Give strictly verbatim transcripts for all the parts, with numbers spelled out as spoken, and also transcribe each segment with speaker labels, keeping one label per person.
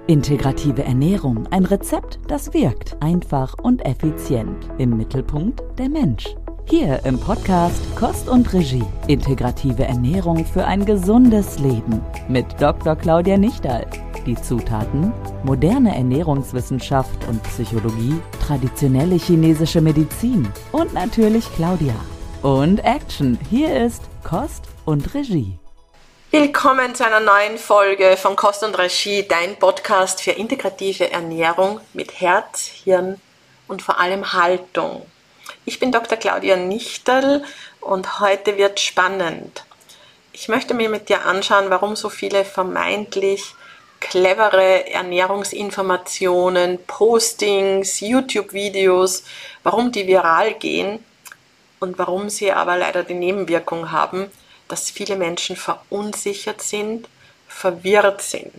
Speaker 1: Integrative Ernährung, ein Rezept, das wirkt, einfach und effizient. Im Mittelpunkt der Mensch. Hier im Podcast Kost und Regie. Integrative Ernährung für ein gesundes Leben. Mit Doktor Claudia Nichterl. Die Zutaten: moderne Ernährungswissenschaft und Psychologie, traditionelle chinesische Medizin und natürlich Claudia. Und Action, hier ist Kost und Regie.
Speaker 2: Willkommen zu einer neuen Folge von Kost und Regie, dein Podcast für integrative Ernährung mit Herz, Hirn und vor allem Haltung. Ich bin Doktor Claudia Nichterl und heute wird spannend. Ich möchte mir mit dir anschauen, warum so viele vermeintlich clevere Ernährungsinformationen, Postings, YouTube-Videos, warum die viral gehen und warum sie aber leider die Nebenwirkung haben, dass viele Menschen verunsichert sind, verwirrt sind.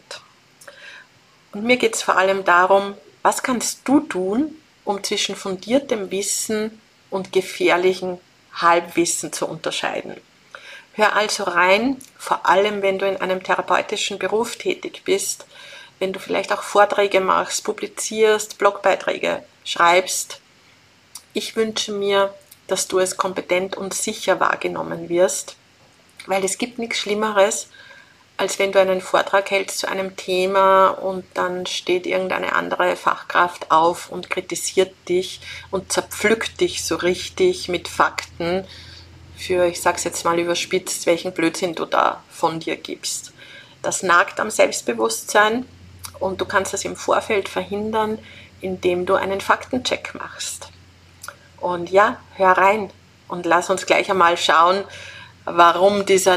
Speaker 2: Und mir geht es vor allem darum, was kannst du tun, um zwischen fundiertem Wissen und gefährlichem Halbwissen zu unterscheiden. Hör also rein, vor allem wenn du in einem therapeutischen Beruf tätig bist, wenn du vielleicht auch Vorträge machst, publizierst, Blogbeiträge schreibst. Ich wünsche mir, dass du es kompetent und sicher wahrgenommen wirst, weil es gibt nichts Schlimmeres, als wenn du einen Vortrag hältst zu einem Thema und dann steht irgendeine andere Fachkraft auf und kritisiert dich und zerpflückt dich so richtig mit Fakten für, ich sag's jetzt mal überspitzt, welchen Blödsinn du da von dir gibst. Das nagt am Selbstbewusstsein und du kannst das im Vorfeld verhindern, indem du einen Faktencheck machst. Und ja, hör rein und lass uns gleich einmal schauen, warum dieser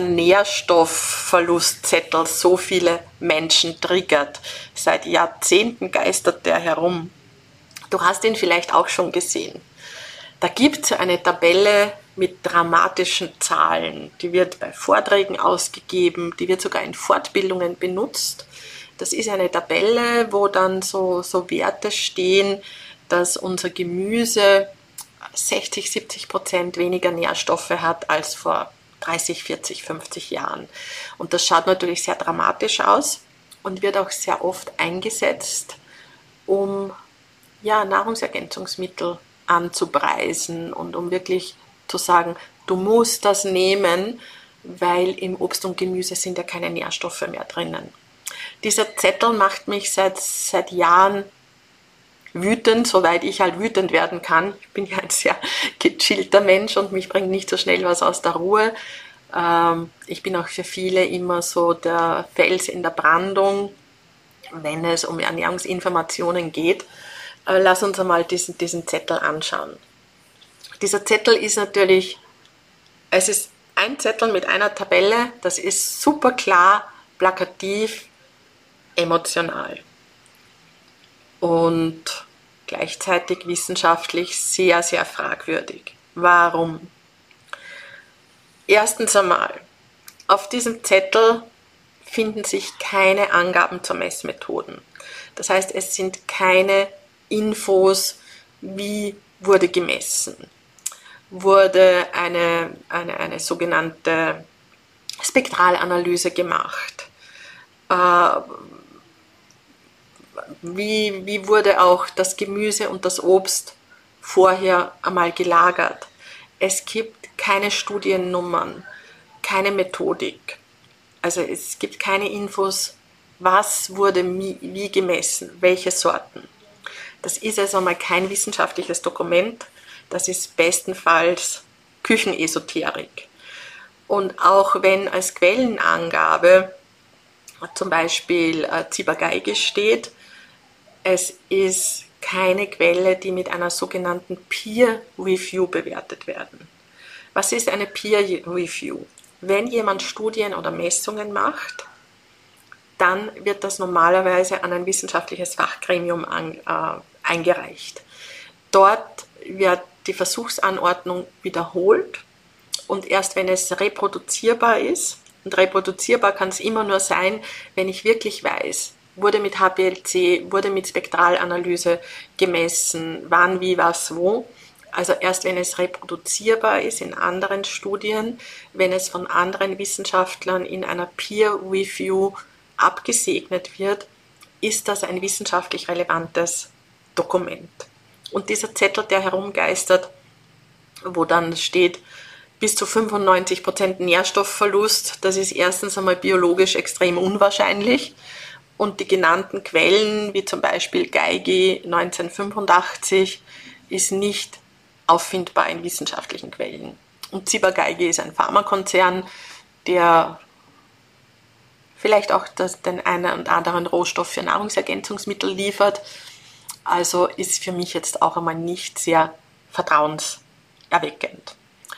Speaker 2: Nährstoffverlustzettel so viele Menschen triggert. Seit Jahrzehnten geistert der herum. Du hast ihn vielleicht auch schon gesehen. Da gibt es eine Tabelle mit dramatischen Zahlen. Die wird bei Vorträgen ausgegeben, die wird sogar in Fortbildungen benutzt. Das ist eine Tabelle, wo dann so, so Werte stehen, dass unser Gemüse sechzig, siebzig Prozent weniger Nährstoffe hat als vor dreißig, vierzig, fünfzig Jahren. Und das schaut natürlich sehr dramatisch aus und wird auch sehr oft eingesetzt, um ja, Nahrungsergänzungsmittel anzupreisen und um wirklich zu sagen, du musst das nehmen, weil im Obst und Gemüse sind ja keine Nährstoffe mehr drinnen. Dieser Zettel macht mich seit, seit Jahren wütend, soweit ich halt wütend werden kann. Ich bin ja ein sehr gechillter Mensch und mich bringt nicht so schnell was aus der Ruhe. Ähm, ich bin auch für viele immer so der Fels in der Brandung, wenn es um Ernährungsinformationen geht. Aber lass uns einmal diesen, diesen Zettel anschauen. Dieser Zettel ist natürlich, es ist ein Zettel mit einer Tabelle, das ist super klar, plakativ, emotional. Und gleichzeitig wissenschaftlich sehr, sehr fragwürdig. Warum? Erstens einmal, auf diesem Zettel finden sich keine Angaben zu Messmethoden. Das heißt, es sind keine Infos, wie wurde gemessen. Wurde eine, eine, eine sogenannte Spektralanalyse gemacht. Äh, Wie, wie wurde auch das Gemüse und das Obst vorher einmal gelagert. Es gibt keine Studiennummern, keine Methodik. Also es gibt keine Infos, was wurde wie gemessen, welche Sorten. Das ist also einmal kein wissenschaftliches Dokument, das ist bestenfalls Küchenesoterik. Und auch wenn als Quellenangabe zum Beispiel Ciba-Geigy steht, es ist keine Quelle, die mit einer sogenannten Peer Review bewertet werden. Was ist eine Peer Review? Wenn jemand Studien oder Messungen macht, dann wird das normalerweise an ein wissenschaftliches Fachgremium an, äh, eingereicht. Dort wird die Versuchsanordnung wiederholt und erst wenn es reproduzierbar ist, und reproduzierbar kann es immer nur sein, wenn ich wirklich weiß, wurde mit H P L C, wurde mit Spektralanalyse gemessen, wann, wie, was, wo. Also erst wenn es reproduzierbar ist in anderen Studien, wenn es von anderen Wissenschaftlern in einer Peer Review abgesegnet wird, ist das ein wissenschaftlich relevantes Dokument. Und dieser Zettel, der herumgeistert, wo dann steht, bis zu fünfundneunzig Prozent Nährstoffverlust, das ist erstens einmal biologisch extrem unwahrscheinlich. Und die genannten Quellen, wie zum Beispiel Geigy neunzehnhundertfünfundachtzig, ist nicht auffindbar in wissenschaftlichen Quellen. Und Ciba-Geigy ist ein Pharmakonzern, der vielleicht auch das, den einen und anderen Rohstoff für Nahrungsergänzungsmittel liefert. Also ist für mich jetzt auch einmal nicht sehr vertrauenserweckend.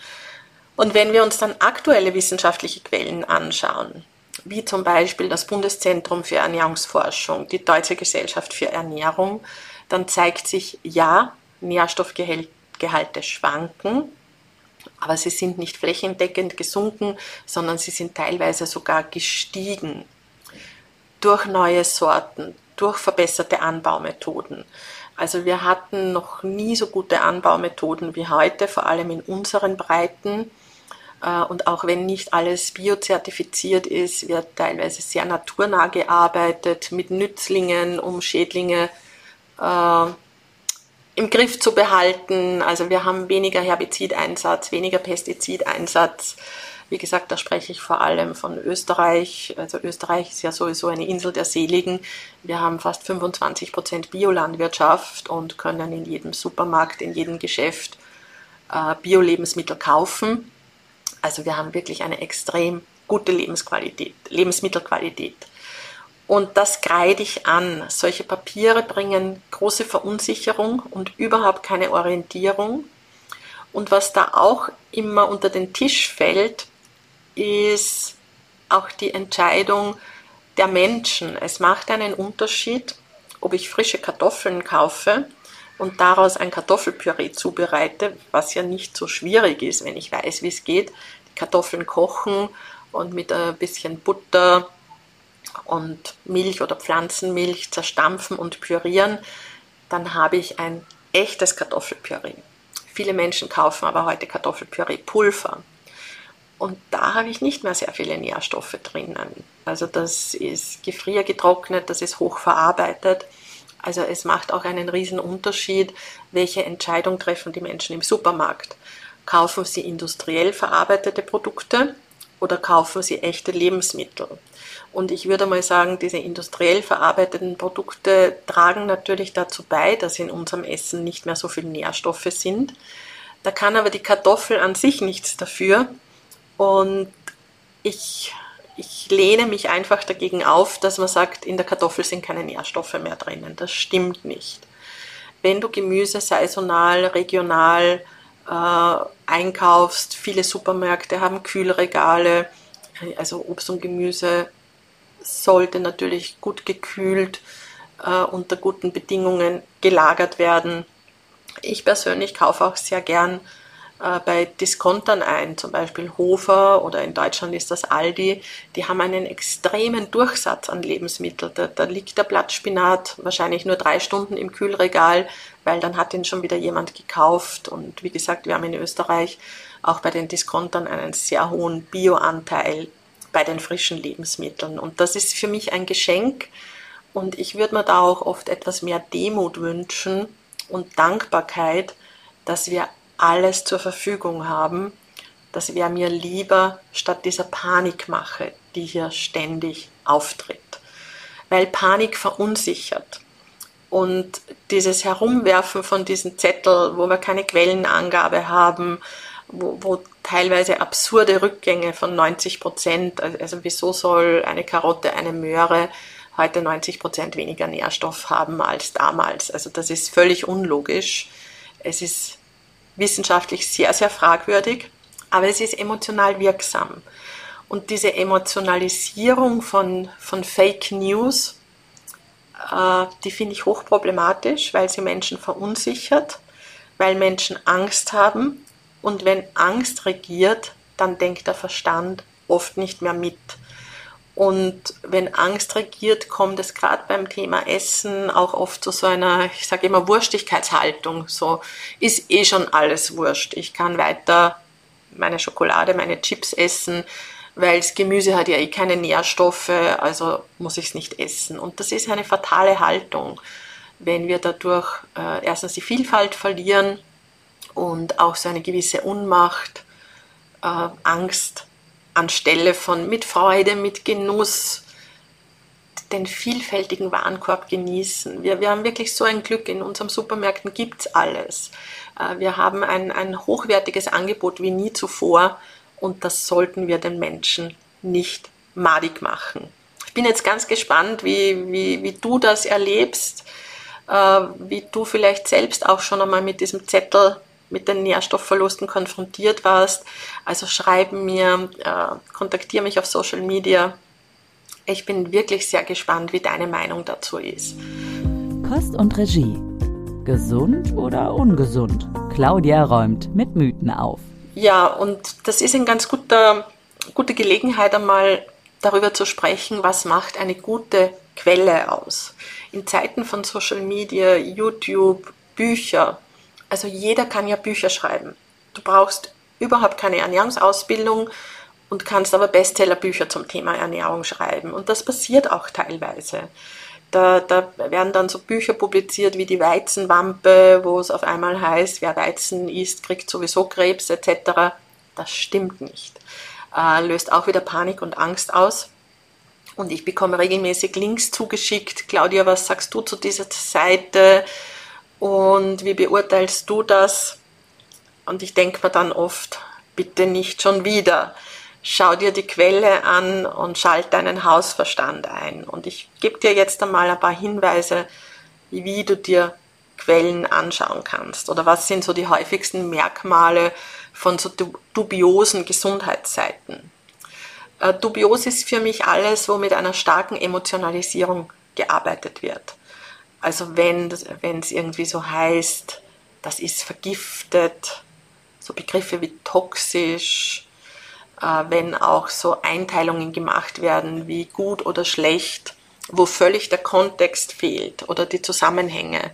Speaker 2: Und wenn wir uns dann aktuelle wissenschaftliche Quellen anschauen, wie zum Beispiel das Bundeszentrum für Ernährungsforschung, die Deutsche Gesellschaft für Ernährung, dann zeigt sich, ja, Nährstoffgehalte schwanken, aber sie sind nicht flächendeckend gesunken, sondern sie sind teilweise sogar gestiegen durch neue Sorten, durch verbesserte Anbaumethoden. Also wir hatten noch nie so gute Anbaumethoden wie heute, vor allem in unseren Breiten. Und auch wenn nicht alles biozertifiziert ist, wird teilweise sehr naturnah gearbeitet mit Nützlingen, um Schädlinge äh, im Griff zu behalten. Also wir haben weniger Herbizideinsatz, weniger Pestizideinsatz. Wie gesagt, da spreche ich vor allem von Österreich. Also Österreich ist ja sowieso eine Insel der Seligen. Wir haben fast fünfundzwanzig Prozent Biolandwirtschaft und können in jedem Supermarkt, in jedem Geschäft äh, Bio-Lebensmittel kaufen. Also wir haben wirklich eine extrem gute Lebensqualität, Lebensmittelqualität. Und das kreide ich an. Solche Papiere bringen große Verunsicherung und überhaupt keine Orientierung. Und was da auch immer unter den Tisch fällt, ist auch die Entscheidung der Menschen. Es macht einen Unterschied, ob ich frische Kartoffeln kaufe und daraus ein Kartoffelpüree zubereite, was ja nicht so schwierig ist, wenn ich weiß, wie es geht. Die Kartoffeln kochen und mit ein bisschen Butter und Milch oder Pflanzenmilch zerstampfen und pürieren, dann habe ich ein echtes Kartoffelpüree. Viele Menschen kaufen aber heute Kartoffelpüree-Pulver. Und da habe ich nicht mehr sehr viele Nährstoffe drinnen. Also das ist gefriergetrocknet, das ist hochverarbeitet. Also es macht auch einen riesen Unterschied, welche Entscheidung treffen die Menschen im Supermarkt. Kaufen sie industriell verarbeitete Produkte oder kaufen sie echte Lebensmittel? Und ich würde mal sagen, diese industriell verarbeiteten Produkte tragen natürlich dazu bei, dass in unserem Essen nicht mehr so viele Nährstoffe sind. Da kann aber die Kartoffel an sich nichts dafür. Und ich, ich lehne mich einfach dagegen auf, dass man sagt, in der Kartoffel sind keine Nährstoffe mehr drinnen. Das stimmt nicht. Wenn du Gemüse saisonal, regional äh, einkaufst, viele Supermärkte haben Kühlregale, also Obst und Gemüse sollte natürlich gut gekühlt äh, unter guten Bedingungen gelagert werden. Ich persönlich kaufe auch sehr gern äh, bei Diskontern ein, zum Beispiel Hofer oder in Deutschland ist das Aldi. Die haben einen extremen Durchsatz an Lebensmitteln. Da, da liegt der Blattspinat wahrscheinlich nur drei Stunden im Kühlregal, weil dann hat ihn schon wieder jemand gekauft. Und wie gesagt, wir haben in Österreich auch bei den Diskontern einen sehr hohen Bioanteil bei den frischen Lebensmitteln. Und das ist für mich ein Geschenk und ich würde mir da auch oft etwas mehr Demut wünschen und Dankbarkeit, dass wir alles zur Verfügung haben. Das wäre mir lieber statt dieser Panikmache, die hier ständig auftritt. Weil Panik verunsichert. Und dieses Herumwerfen von diesen Zetteln, wo wir keine Quellenangabe haben, Wo, wo teilweise absurde Rückgänge von neunzig Prozent, also wieso soll eine Karotte, eine Möhre heute neunzig Prozent weniger Nährstoff haben als damals? Also das ist völlig unlogisch. Es ist wissenschaftlich sehr, sehr fragwürdig, aber es ist emotional wirksam. Und diese Emotionalisierung von, von Fake News, äh, die finde ich hochproblematisch, weil sie Menschen verunsichert, weil Menschen Angst haben. Und wenn Angst regiert, dann denkt der Verstand oft nicht mehr mit. Und wenn Angst regiert, kommt es gerade beim Thema Essen auch oft zu so einer, ich sage immer, Wurstigkeitshaltung. So ist eh schon alles wurscht. Ich kann weiter meine Schokolade, meine Chips essen. weil das Gemüse hat ja eh keine Nährstoffe, also muss ich es nicht essen. Und das ist eine fatale Haltung, wenn wir dadurch äh, erstens die Vielfalt verlieren und auch so eine gewisse Unmacht, äh, Angst anstelle von mit Freude, mit Genuss den vielfältigen Warenkorb genießen. Wir, wir haben wirklich so ein Glück, in unseren Supermärkten gibt es alles. Äh, wir haben ein, ein hochwertiges Angebot wie nie zuvor. Und das sollten wir den Menschen nicht madig machen. Ich bin jetzt ganz gespannt, wie, wie, wie du das erlebst, äh, wie du vielleicht selbst auch schon einmal mit diesem Zettel, mit den Nährstoffverlusten konfrontiert warst. Also schreib mir, äh, kontaktiere mich auf Social Media. Ich bin wirklich sehr gespannt, wie deine Meinung dazu ist.
Speaker 1: Kost und Regie. Gesund oder ungesund? Claudia räumt mit Mythen auf.
Speaker 2: Ja, und das ist eine ganz gute, gute Gelegenheit, einmal darüber zu sprechen, was macht eine gute Quelle aus. In Zeiten von Social Media, YouTube, Bücher, also jeder kann ja Bücher schreiben. Du brauchst überhaupt keine Ernährungsausbildung und kannst aber Bestsellerbücher zum Thema Ernährung schreiben. Und das passiert auch teilweise. Da, da werden dann so Bücher publiziert wie die Weizenwampe, wo es auf einmal heißt, wer Weizen isst, kriegt sowieso Krebs et cetera. Das stimmt nicht. Äh, löst auch wieder Panik und Angst aus. Und ich bekomme regelmäßig Links zugeschickt. Claudia, was sagst du zu dieser Seite? Und wie beurteilst du das? Und ich denke mir dann oft, bitte nicht schon wieder. Schau dir die Quelle an und schalt deinen Hausverstand ein. Und ich gebe dir jetzt einmal ein paar Hinweise, wie du dir Quellen anschauen kannst. Oder was sind so die häufigsten Merkmale von so dubiosen Gesundheitsseiten. Äh, dubios ist für mich alles, wo mit einer starken Emotionalisierung gearbeitet wird. Also wenn wenn es irgendwie so heißt, das ist vergiftet, so Begriffe wie toxisch, wenn auch so Einteilungen gemacht werden wie gut oder schlecht, wo völlig der Kontext fehlt oder die Zusammenhänge,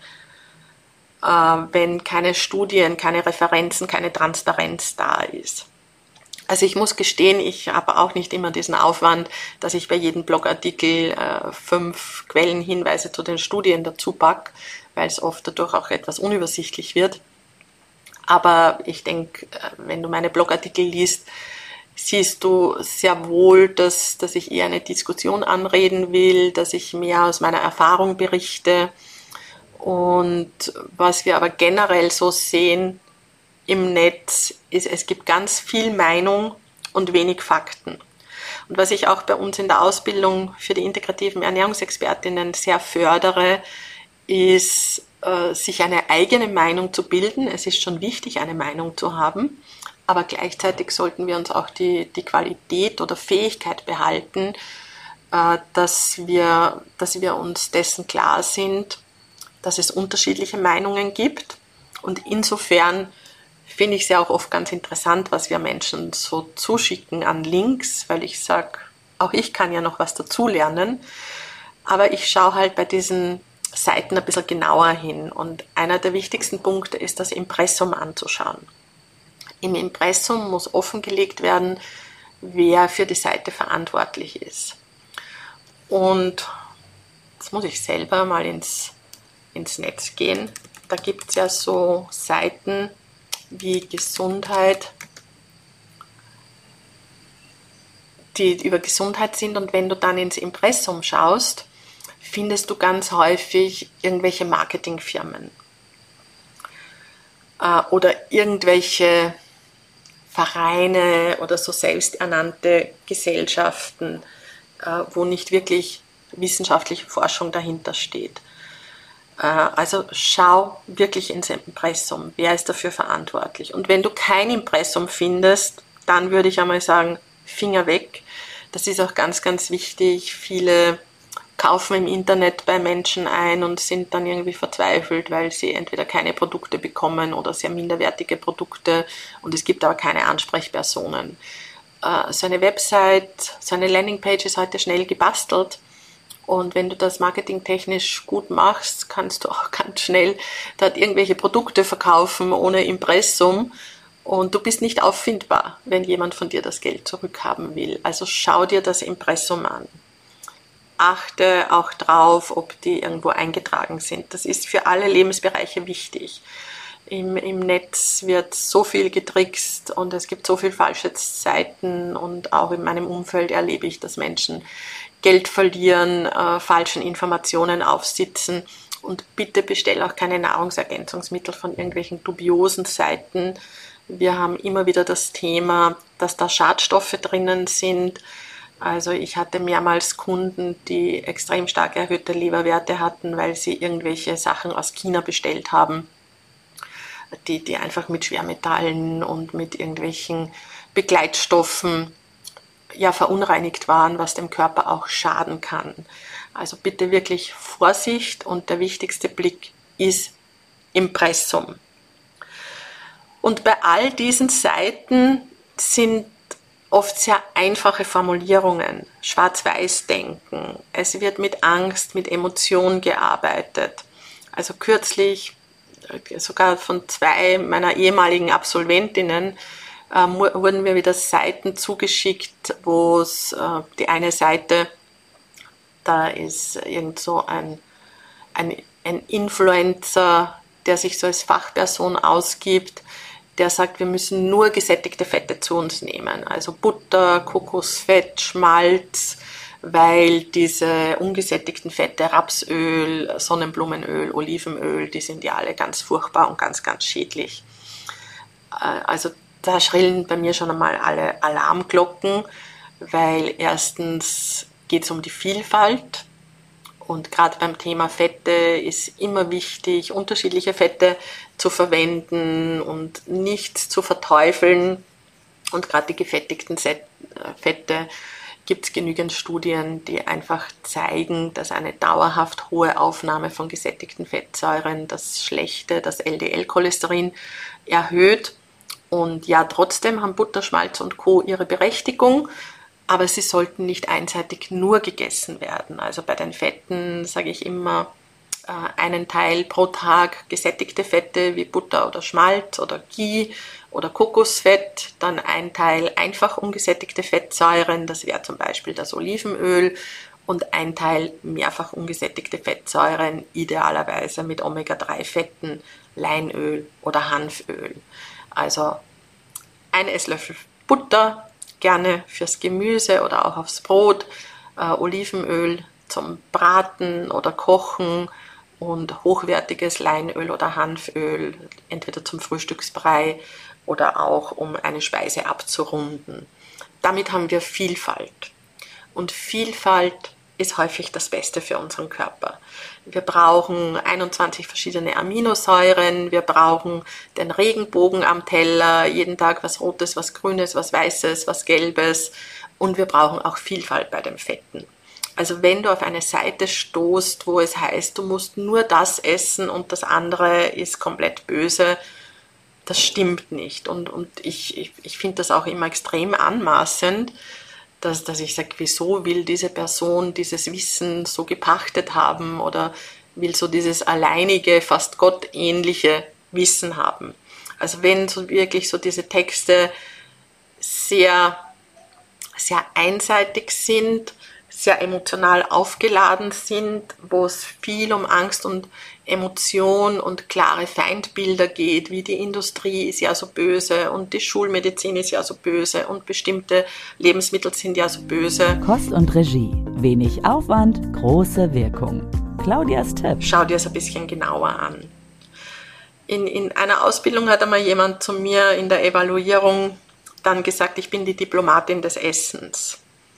Speaker 2: wenn keine Studien, keine Referenzen, keine Transparenz da ist. Also ich muss gestehen, ich habe auch nicht immer diesen Aufwand, dass ich bei jedem Blogartikel äh, fünf Quellenhinweise zu den Studien dazu packe, weil es oft dadurch auch etwas unübersichtlich wird. Aber ich denke, wenn du meine Blogartikel liest, siehst du sehr wohl, dass, dass ich eher eine Diskussion anreden will, dass ich mehr aus meiner Erfahrung berichte. Und was wir aber generell so sehen im Netz, ist, es gibt ganz viel Meinung und wenig Fakten. Und was ich auch bei uns in der Ausbildung für die integrativen Ernährungsexpertinnen sehr fördere, ist, äh, sich eine eigene Meinung zu bilden. Es ist schon wichtig, eine Meinung zu haben. Aber gleichzeitig sollten wir uns auch die, die Qualität oder Fähigkeit behalten, äh, dass wir, dass wir uns dessen klar sind, dass es unterschiedliche Meinungen gibt. Und insofern finde ich es ja auch oft ganz interessant, was wir Menschen so zuschicken an Links, weil ich sage, auch ich kann ja noch was dazulernen. Aber ich schaue halt bei diesen Seiten ein bisschen genauer hin. Und einer der wichtigsten Punkte ist, das Impressum anzuschauen. Im Impressum muss offengelegt werden, wer für die Seite verantwortlich ist. Und jetzt muss ich selber mal ins, ins Netz gehen. Da gibt es ja so Seiten wie Gesundheit, die über Gesundheit sind. Und wenn du dann ins Impressum schaust, findest du ganz häufig irgendwelche Marketingfirmen äh, oder irgendwelche Vereine oder so selbsternannte Gesellschaften, äh, wo nicht wirklich wissenschaftliche Forschung dahinter steht. Äh, also schau wirklich ins Impressum, wer ist dafür verantwortlich. Und wenn du kein Impressum findest, dann würde ich einmal sagen, Finger weg. Das ist auch ganz, ganz wichtig. Viele kaufen im Internet bei Menschen ein und sind dann irgendwie verzweifelt, weil sie entweder keine Produkte bekommen oder sehr minderwertige Produkte und es gibt aber keine Ansprechpersonen. So eine Website, so eine Landingpage ist heute schnell gebastelt und wenn du das marketingtechnisch gut machst, kannst du auch ganz schnell dort irgendwelche Produkte verkaufen ohne Impressum und du bist nicht auffindbar, wenn jemand von dir das Geld zurückhaben will. Also schau dir das Impressum an. Achte auch drauf, ob die irgendwo eingetragen sind. Das ist für alle Lebensbereiche wichtig. Im, im Netz wird so viel getrickst und es gibt so viele falsche Seiten, und auch in meinem Umfeld erlebe ich, dass Menschen Geld verlieren, äh, falschen Informationen aufsitzen. Und bitte bestell auch keine Nahrungsergänzungsmittel von irgendwelchen dubiosen Seiten. Wir haben immer wieder das Thema, dass da Schadstoffe drinnen sind. Also ich hatte mehrmals Kunden, die extrem stark erhöhte Leberwerte hatten, weil sie irgendwelche Sachen aus China bestellt haben, die, die einfach mit Schwermetallen und mit irgendwelchen Begleitstoffen ja verunreinigt waren, was dem Körper auch schaden kann. Also bitte wirklich Vorsicht, und der wichtigste Blick ist Impressum. Und bei all diesen Seiten sind oft sehr einfache Formulierungen, Schwarz-Weiß-Denken. Es wird mit Angst, mit Emotion gearbeitet. Also kürzlich, sogar von zwei meiner ehemaligen Absolventinnen, äh, wurden mir wieder Seiten zugeschickt, wo es äh, die eine Seite, da ist irgend so ein, ein, ein Influencer, der sich so als Fachperson ausgibt, der sagt, wir müssen nur gesättigte Fette zu uns nehmen, also Butter, Kokosfett, Schmalz, weil diese ungesättigten Fette, Rapsöl, Sonnenblumenöl, Olivenöl, die sind ja alle ganz furchtbar und ganz, ganz schädlich. Also da schrillen bei mir schon einmal alle Alarmglocken, weil erstens geht es um die Vielfalt. Und gerade beim Thema Fette ist immer wichtig, unterschiedliche Fette zu verwenden und nichts zu verteufeln. Und gerade die gefettigten Fette gibt es genügend Studien, die einfach zeigen, dass eine dauerhaft hohe Aufnahme von gesättigten Fettsäuren das schlechte, das L D L-Cholesterin erhöht. Und ja, trotzdem haben Butter, Schmalz und Co. ihre Berechtigung. Aber sie sollten nicht einseitig nur gegessen werden. Also bei den Fetten sage ich immer, äh, einen Teil pro Tag gesättigte Fette wie Butter oder Schmalz oder Ghee oder Kokosfett, dann ein Teil einfach ungesättigte Fettsäuren, das wäre zum Beispiel das Olivenöl, und ein Teil mehrfach ungesättigte Fettsäuren, idealerweise mit Omega drei Fetten, Leinöl oder Hanföl. Also ein Esslöffel Butter, gerne fürs Gemüse oder auch aufs Brot, äh, Olivenöl zum Braten oder Kochen und hochwertiges Leinöl oder Hanföl, entweder zum Frühstücksbrei oder auch um eine Speise abzurunden. Damit haben wir Vielfalt. Und Vielfalt ist häufig das Beste für unseren Körper. Wir brauchen einundzwanzig verschiedene Aminosäuren, wir brauchen den Regenbogen am Teller, jeden Tag was Rotes, was Grünes, was Weißes, was Gelbes, und wir brauchen auch Vielfalt bei den Fetten. Also wenn du auf eine Seite stoßt, wo es heißt, du musst nur das essen und das andere ist komplett böse, das stimmt nicht. Und, und ich, ich, ich finde das auch immer extrem anmaßend, Dass, dass ich sage, wieso will diese Person dieses Wissen so gepachtet haben oder will so dieses alleinige, fast gottähnliche Wissen haben. Also wenn so wirklich so diese Texte sehr, sehr einseitig sind, sehr emotional aufgeladen sind, wo es viel um Angst und Emotion und klare Feindbilder geht, wie die Industrie ist ja so böse und die Schulmedizin ist ja so böse und bestimmte Lebensmittel sind ja so böse.
Speaker 1: Kost und Regie. Wenig Aufwand, große Wirkung. Claudias Tipp.
Speaker 2: Schau dir es ein bisschen genauer an. In, in einer Ausbildung hat einmal jemand zu mir in der Evaluierung dann gesagt, ich bin die Diplomatin des Essens.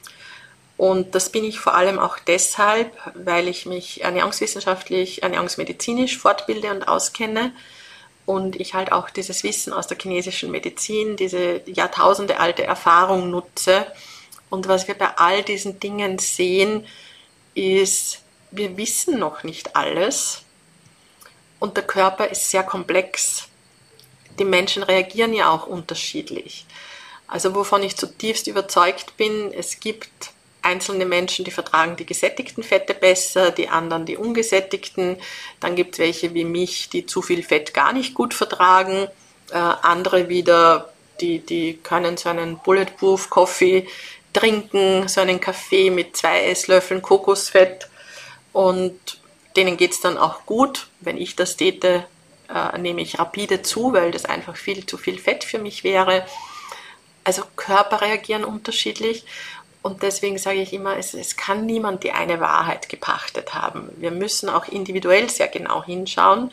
Speaker 2: Und das bin ich vor allem auch deshalb, weil ich mich ernährungswissenschaftlich, ernährungsmedizinisch fortbilde und auskenne und ich halt auch dieses Wissen aus der chinesischen Medizin, diese jahrtausendealte Erfahrung nutze. Und was wir bei all diesen Dingen sehen, ist, wir wissen noch nicht alles und der Körper ist sehr komplex. Die Menschen reagieren ja auch unterschiedlich. Also wovon ich zutiefst überzeugt bin, es gibt einzelne Menschen, die vertragen die gesättigten Fette besser, die anderen die ungesättigten. Dann gibt es welche wie mich, die zu viel Fett gar nicht gut vertragen. Äh, andere wieder die, die können so einen Bulletproof Coffee trinken, so einen Kaffee mit zwei Esslöffeln Kokosfett und denen geht es dann auch gut. Wenn ich das täte, äh, nehme ich rapide zu, weil das einfach viel zu viel Fett für mich wäre. Also Körper reagieren unterschiedlich und deswegen sage ich immer, es, es kann niemand die eine Wahrheit gepachtet haben. Wir müssen auch individuell sehr genau hinschauen.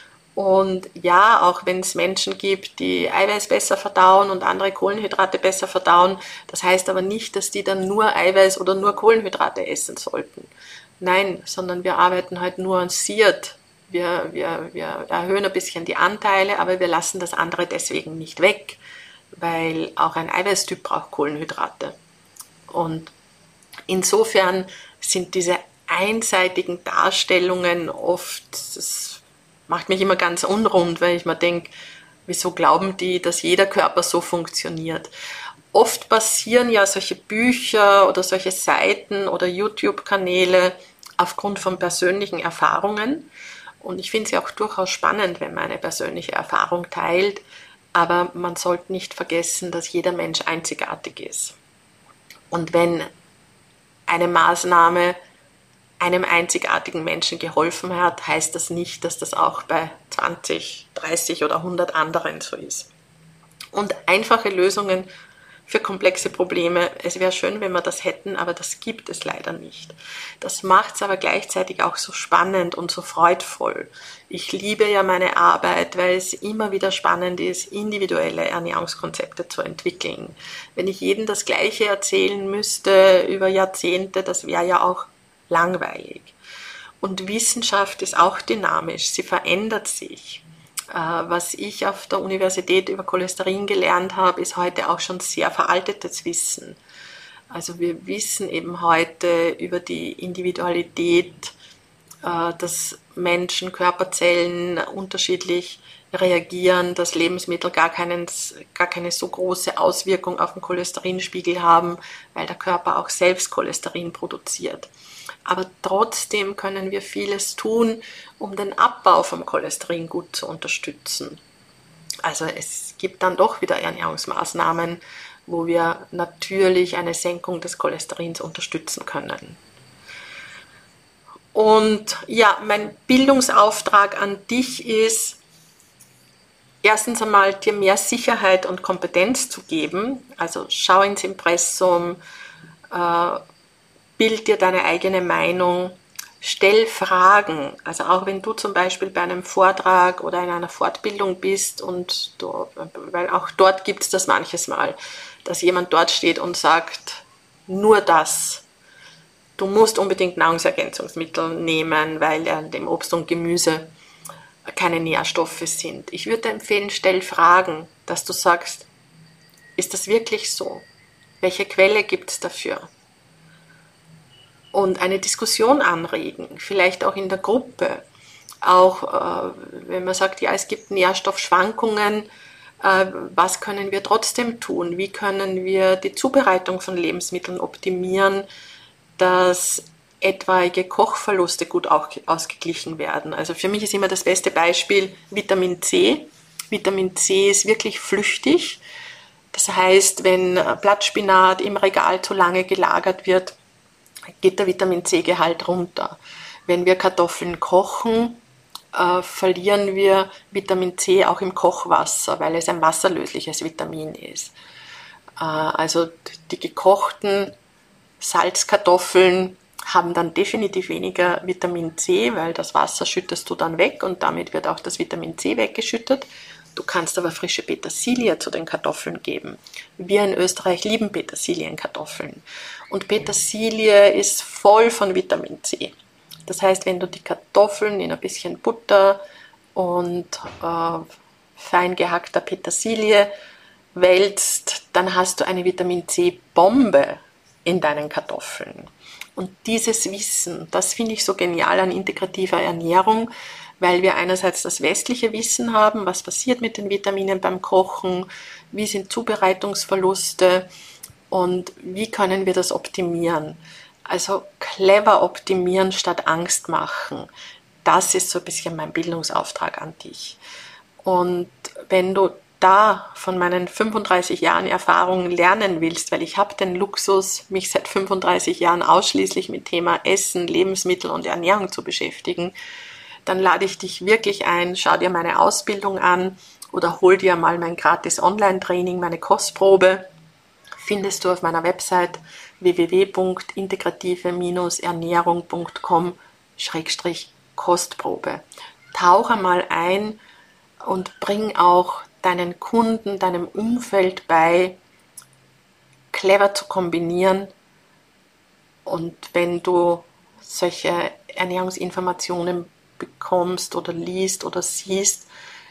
Speaker 2: Und ja, auch wenn es Menschen gibt, die Eiweiß besser verdauen und andere Kohlenhydrate besser verdauen, das heißt aber nicht, dass die dann nur Eiweiß oder nur Kohlenhydrate essen sollten. Nein, sondern wir arbeiten halt nuanciert. Wir, wir, wir erhöhen ein bisschen die Anteile, aber wir lassen das andere deswegen nicht weg, weil auch ein Eiweißtyp braucht Kohlenhydrate. Und insofern sind diese einseitigen Darstellungen oft, das macht mich immer ganz unrund, weil ich mir denke, wieso glauben die, dass jeder Körper so funktioniert? Oft basieren ja solche Bücher oder solche Seiten oder YouTube-Kanäle aufgrund von persönlichen Erfahrungen. Und ich finde es ja auch durchaus spannend, wenn man eine persönliche Erfahrung teilt. Aber man sollte nicht vergessen, dass jeder Mensch einzigartig ist. Und wenn eine Maßnahme einem einzigartigen Menschen geholfen hat, heißt das nicht, dass das auch bei zwanzig, dreißig oder hundert anderen so ist. Und einfache Lösungen für komplexe Probleme, es wäre schön, wenn wir das hätten, aber das gibt es leider nicht. Das macht es aber gleichzeitig auch so spannend und so freudvoll. Ich liebe ja meine Arbeit, weil es immer wieder spannend ist, individuelle Ernährungskonzepte zu entwickeln. Wenn ich jedem das Gleiche erzählen müsste über Jahrzehnte, das wäre ja auch langweilig. Und Wissenschaft ist auch dynamisch, sie verändert sich. Was ich auf der Universität über Cholesterin gelernt habe, ist heute auch schon sehr veraltetes Wissen. Also wir wissen eben heute über die Individualität, dass Menschen, Körperzellen unterschiedlich reagieren, dass Lebensmittel gar, keinen, gar keine so große Auswirkung auf den Cholesterinspiegel haben, weil der Körper auch selbst Cholesterin produziert. Aber trotzdem können wir vieles tun, um den Abbau vom Cholesterin gut zu unterstützen. Also es gibt dann doch wieder Ernährungsmaßnahmen, wo wir natürlich eine Senkung des Cholesterins unterstützen können. Und ja, mein Bildungsauftrag an dich ist, erstens einmal dir mehr Sicherheit und Kompetenz zu geben. Also schau ins Impressum, äh, bild dir deine eigene Meinung, stell Fragen. Also auch wenn du zum Beispiel bei einem Vortrag oder in einer Fortbildung bist und du, weil auch dort gibt es das manches Mal, dass jemand dort steht und sagt, nur das. Du musst unbedingt Nahrungsergänzungsmittel nehmen, weil in dem Obst und Gemüse keine Nährstoffe sind. Ich würde dir empfehlen, stell Fragen, dass du sagst, ist das wirklich so? Welche Quelle gibt es dafür? Und eine Diskussion anregen, vielleicht auch in der Gruppe. Auch äh, wenn man sagt, ja, es gibt Nährstoffschwankungen, äh, was können wir trotzdem tun? Wie können wir die Zubereitung von Lebensmitteln optimieren, dass etwaige Kochverluste gut auch ausgeglichen werden? Also für mich ist immer das beste Beispiel Vitamin C. Vitamin C ist wirklich flüchtig. Das heißt, wenn Blattspinat im Regal zu lange gelagert wird, geht der Vitamin C-Gehalt runter. Wenn wir Kartoffeln kochen, äh, verlieren wir Vitamin C auch im Kochwasser, weil es ein wasserlösliches Vitamin ist. Äh, also die gekochten Salzkartoffeln haben dann definitiv weniger Vitamin C, weil das Wasser schüttest du dann weg und damit wird auch das Vitamin C weggeschüttet. Du kannst aber frische Petersilie zu den Kartoffeln geben. Wir in Österreich lieben Petersilienkartoffeln. Und Petersilie ist voll von Vitamin C. Das heißt, wenn du die Kartoffeln in ein bisschen Butter und äh, fein gehackter Petersilie wälzt, dann hast du eine Vitamin C-Bombe in deinen Kartoffeln. Und dieses Wissen, das finde ich so genial an integrativer Ernährung, weil wir einerseits das westliche Wissen haben, was passiert mit den Vitaminen beim Kochen, wie sind Zubereitungsverluste und wie können wir das optimieren. Also clever optimieren statt Angst machen, das ist so ein bisschen mein Bildungsauftrag an dich. Und wenn du da von meinen fünfunddreißig Jahren Erfahrung lernen willst, weil ich habe den Luxus, mich seit fünfunddreißig Jahren ausschließlich mit Thema Essen, Lebensmittel und Ernährung zu beschäftigen, dann lade ich dich wirklich ein, schau dir meine Ausbildung an oder hol dir mal mein gratis Online-Training, meine Kostprobe. Findest du auf meiner Website w w w punkt integrative ernährung punkt com Schrägstrich Kostprobe. Tauche mal ein und bring auch deinen Kunden, deinem Umfeld bei, clever zu kombinieren. Und wenn du solche Ernährungsinformationen bekommst oder liest oder siehst,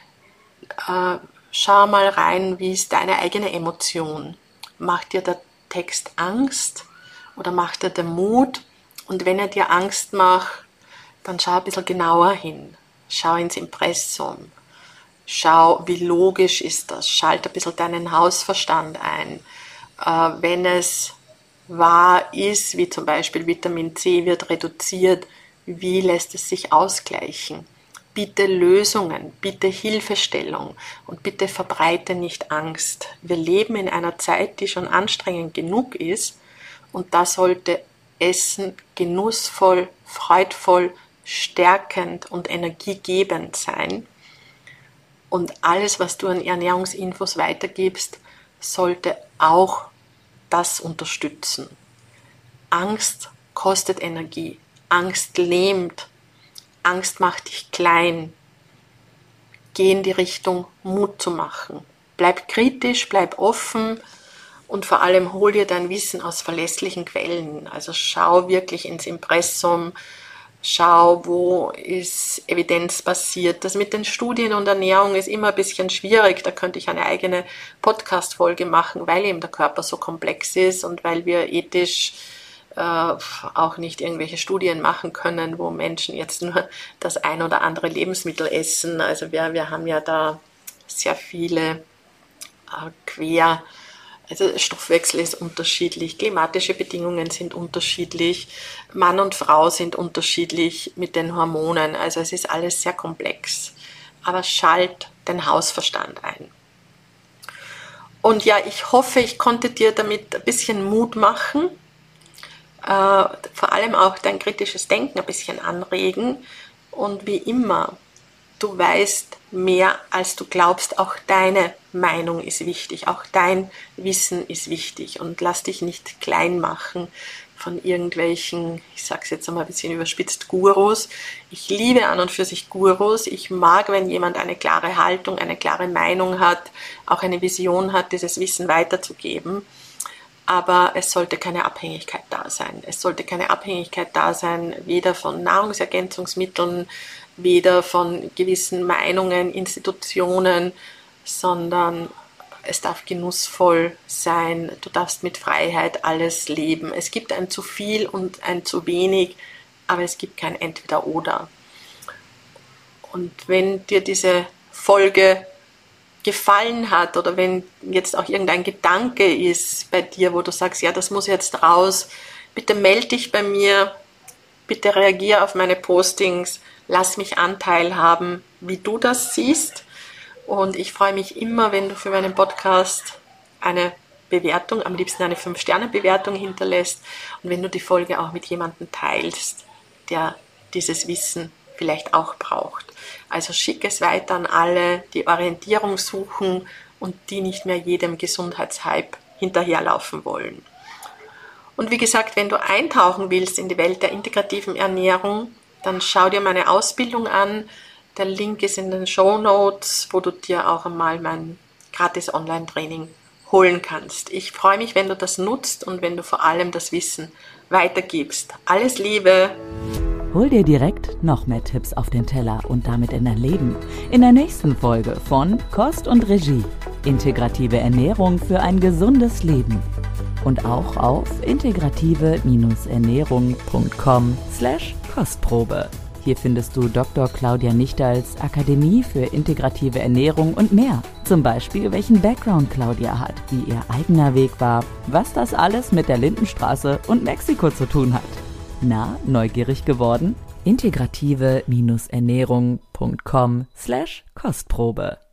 Speaker 2: äh, schau mal rein, wie ist deine eigene Emotion. Macht dir der Text Angst oder macht dir der Mut? Und wenn er dir Angst macht, dann schau ein bisschen genauer hin. Schau ins Impressum. Schau, wie logisch ist das. Schalt ein bisschen deinen Hausverstand ein. Äh, wenn es wahr ist, wie zum Beispiel Vitamin C wird reduziert, wie lässt es sich ausgleichen? Bitte Lösungen, bitte Hilfestellung und bitte verbreite nicht Angst. Wir leben in einer Zeit, die schon anstrengend genug ist, und da sollte Essen genussvoll, freudvoll, stärkend und energiegebend sein. Und alles, was du an Ernährungsinfos weitergibst, sollte auch das unterstützen. Angst kostet Energie, Angst lähmt, Angst macht dich klein. Geh in die Richtung, Mut zu machen. Bleib kritisch, bleib offen und vor allem hol dir dein Wissen aus verlässlichen Quellen. Also schau wirklich ins Impressum, schau, wo ist evidenzbasiert. Das mit den Studien und Ernährung ist immer ein bisschen schwierig. Da könnte ich eine eigene Podcast-Folge machen, weil eben der Körper so komplex ist und weil wir ethisch äh, auch nicht irgendwelche Studien machen können, wo Menschen jetzt nur das ein oder andere Lebensmittel essen. Also wir, wir haben ja da sehr viele äh, quer. Also Stoffwechsel ist unterschiedlich, klimatische Bedingungen sind unterschiedlich, Mann und Frau sind unterschiedlich mit den Hormonen, also es ist alles sehr komplex. Aber schalt den Hausverstand ein. Und ja, ich hoffe, ich konnte dir damit ein bisschen Mut machen, äh, vor allem auch dein kritisches Denken ein bisschen anregen. Und wie immer, du weißt mehr, als du glaubst. Auch deine Meinung ist wichtig. Auch dein Wissen ist wichtig. Und lass dich nicht klein machen von irgendwelchen, ich sage es jetzt einmal ein bisschen überspitzt, Gurus. Ich liebe an und für sich Gurus. Ich mag, wenn jemand eine klare Haltung, eine klare Meinung hat, auch eine Vision hat, dieses Wissen weiterzugeben. Aber es sollte keine Abhängigkeit da sein. Es sollte keine Abhängigkeit da sein, weder von Nahrungsergänzungsmitteln, weder von gewissen Meinungen, Institutionen, sondern es darf genussvoll sein. Du darfst mit Freiheit alles leben. Es gibt ein zu viel und ein zu wenig, aber es gibt kein Entweder-Oder. Und wenn dir diese Folge gefallen hat oder wenn jetzt auch irgendein Gedanke ist bei dir, wo du sagst, ja, das muss jetzt raus, bitte melde dich bei mir, bitte reagiere auf meine Postings, lass mich Anteil haben, wie du das siehst. Und ich freue mich immer, wenn du für meinen Podcast eine Bewertung, am liebsten eine fünf Sterne Bewertung hinterlässt und wenn du die Folge auch mit jemandem teilst, der dieses Wissen vielleicht auch braucht. Also schick es weiter an alle, die Orientierung suchen und die nicht mehr jedem Gesundheitshype hinterherlaufen wollen. Und wie gesagt, wenn du eintauchen willst in die Welt der integrativen Ernährung, dann schau dir meine Ausbildung an. Der Link ist in den Shownotes, wo du dir auch einmal mein gratis Online-Training holen kannst. Ich freue mich, wenn du das nutzt und wenn du vor allem das Wissen weitergibst. Alles Liebe!
Speaker 1: Hol dir direkt noch mehr Tipps auf den Teller und damit in dein Leben. In der nächsten Folge von Kost und Regie. Integrative Ernährung für ein gesundes Leben. Und auch auf integrative Ernährung punkt com slash Kostprobe. Hier findest du Doktor Claudia Nichtals Akademie für integrative Ernährung und mehr. Zum Beispiel, welchen Background Claudia hat, wie ihr eigener Weg war, was das alles mit der Lindenstraße und Mexiko zu tun hat. Na, neugierig geworden? integrative Ernährung punkt com slash Kostprobe.